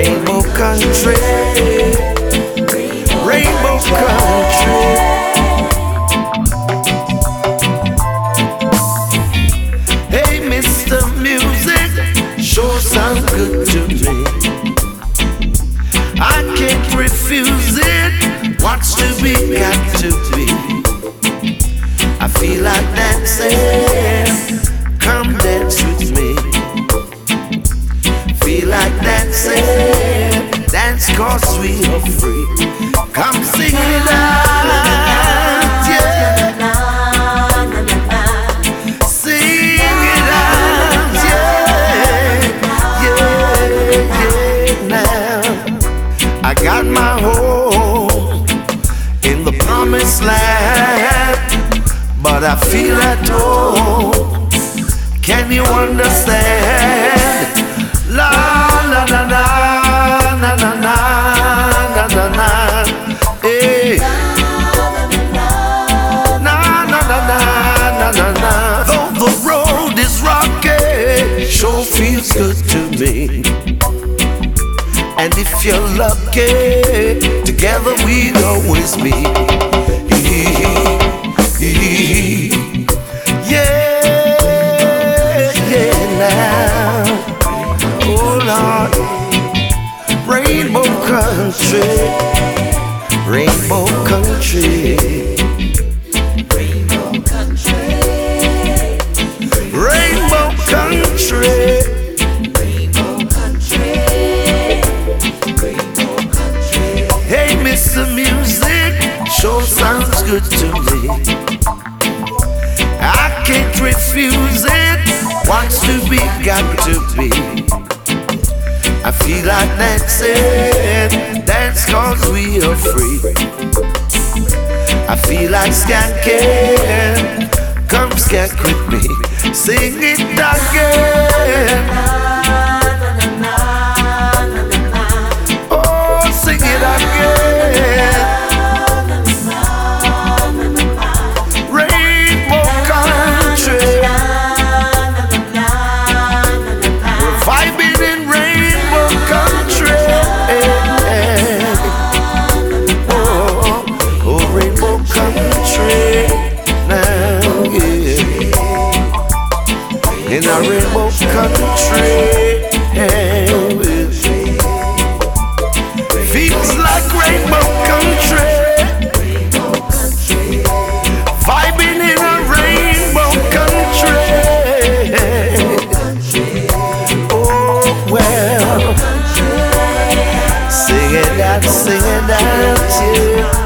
Rainbow country, rainbow country. Hey, Mr. Music, sure sounds good to me. I can't refuse it. What's to be, got to be. I feel like dancing. Come dance with me. Feel like dancing. Dance 'cause we are free. Come sing it out, yeah. Sing it out, yeah. Yeah, now I got my home in the promised land, but I feel at home. Can you understand? La la la la na na na na na na. Hey. Na na na na na na na. Though the road is rocky, sure feels good to me. And if you're lucky, together we'll always be. Rainbow country, rainbow country, rainbow country, rainbow country, rainbow country, rainbow country. Hey, Mr. Music, sure sounds good to me. I can't refuse it. Wants to be, got to be. I feel like dancing, dance 'cause we are free. I feel like skanking, come skank with me. Sing it again. Oh, sing it again. Rainbow country, we're vibing in rainbow country. Oh, rainbow country now, yeah. In our rainbow country, feels like rainbow country. Vibing in a rainbow country. Oh well, sing it out, yeah.